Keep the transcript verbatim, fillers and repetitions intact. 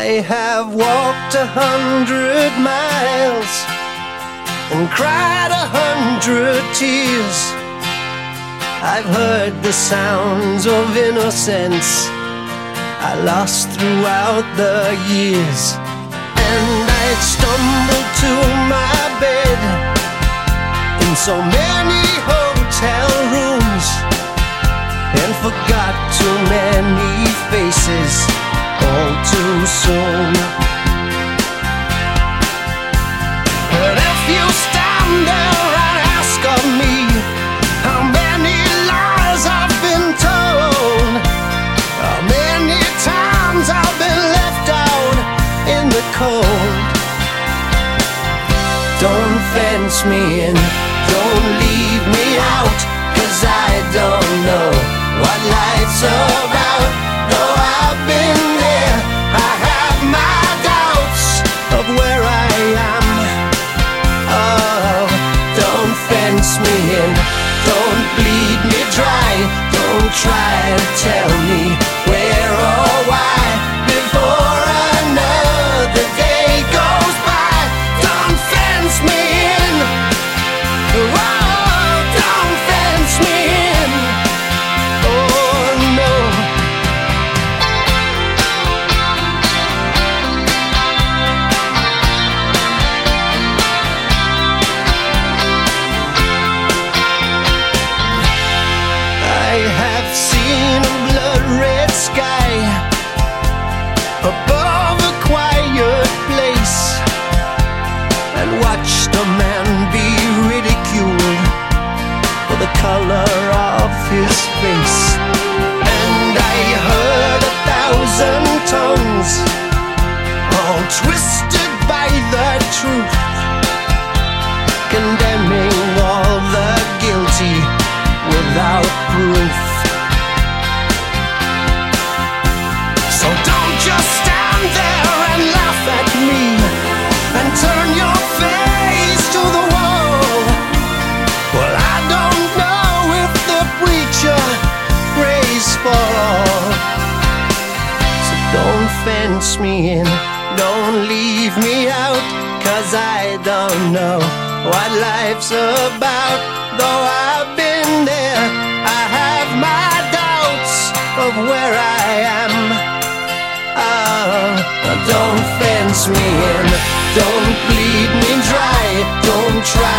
I have walked a hundred miles and cried a hundred tears. I've heard the sounds of innocence I lost throughout the years, and I'd stumble to my bed in so many hotel rooms and forgot too many faces all too soon. But if you stand there and ask of me how many lies I've been told, how many times I've been left out in the cold, don't fence me in, don't leave me out, 'cause I don't know what life's about. Though I've been there, I have my doubts of where I am. Oh, don't fence me in, don't bleed me dry, don't try to tell me where or why before another day goes by. Don't fence me in, oh, don't fence me in, oh no. I have seen a blood-red sky above a quiet place and watched a man be ridiculed for the color of his face. And I heard a thousand tongues all twisted by the truth, condemning all the guilty without proof. So don't just stand there and laugh at me and turn your face to the wall. Well, I don't know if the preacher prays for all. So don't fence me in, don't leave me out, 'cause I don't know what life's about. Though I've been there, I have my doubts of where I am. Oh, don't fence me in, don't bleed me dry, don't try